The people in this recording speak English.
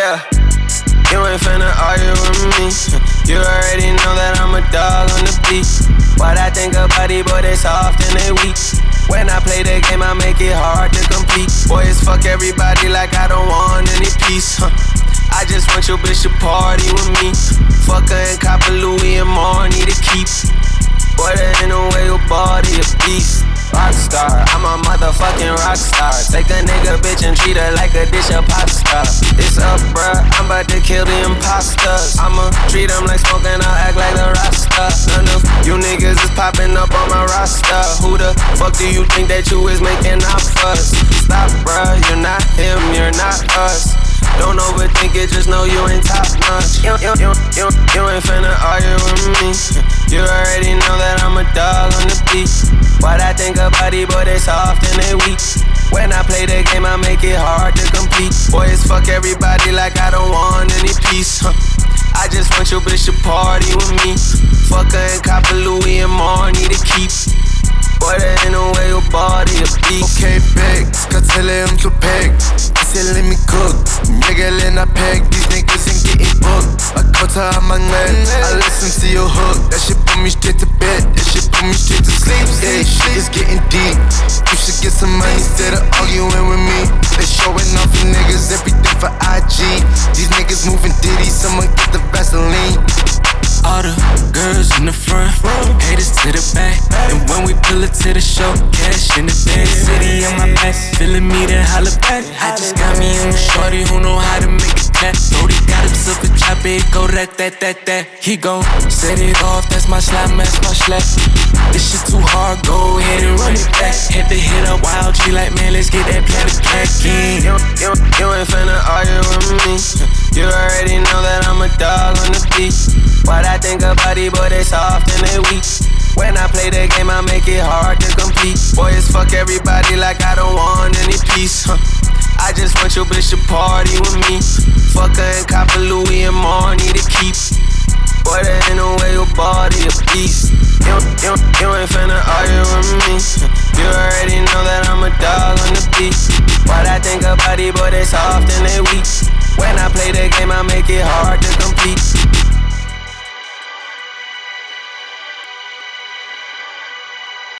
Yeah, you ain't finna argue with me. You already know that I'm a dog on the beat. What I think about these boys, they soft and they weak. When I play the game, I make it hard to compete. Boys, fuck everybody like I don't want any peace. I just want your bitch to party with me. Fuck her and cop a Louis and more need to keep. Boy, there ain't no way your body a beast. Rockstar, I'm a motherfucking rockstar. Take a nigga bitch and treat her like a dish of pasta. It's up, bruh, I'm about to kill the imposters. I'ma treat them like smoke and I'll act like the Rasta. None of you niggas is popping up on my roster. Who the fuck do you think that you is making off us? Stop, bruh, you're not him, you're not us. Don't overthink it, just know you ain't top notch. You ain't finna argue with me. You already know that I'm a dog on the beat. What I think about these boys, they soft and they weak. When I play the game, I make it hard to compete. Boys, fuck everybody like I don't want any peace. I just want your bitch to party with me. Fuck her and cop a Louis and more need to keep. Boy, there ain't no way your body a beast. Okay, big, kartelle um zu pæk. De siger, let me cook. Jeg kan lade dig pæk. These niggas ain't getting booked. I go to Amangland, I listen to your hook. That shit put me straight to bed. That shit put me straight to sleep. Yeah, shit is getting deep. You should get some money instead of arguing with me. They showing off for niggas, everything for IG. These niggas moving ditty, someone get the Vaseline. All the girls in the front, haters to the back. And when we pull it to the show, cash in the bag, city on my back, feeling me then holla back. I just got me a shorty who know how to make it clap. Brody got himself a chop, it go that. He gon' set it off, that's my slap, that's my slap. This shit too hard, go ahead and run it back. Had to hit up Wild G like, man, let's get that planet back in. You ain't finna argue with me. You already know that I'm a dog on the beat. What I think about these boys, they soft and they weak. When I play the game, I make it hard to compete. Boys, fuck everybody like I don't want any peace. I just want your bitch to party with me. Fuck her and cop a Louis and more need to keep. Boy, there ain't no way your body a beast. You ain't finna argue with me. You already know that I'm a dog on the beat. What I think about these boys, they soft and they weak. When I play the game, I make it hard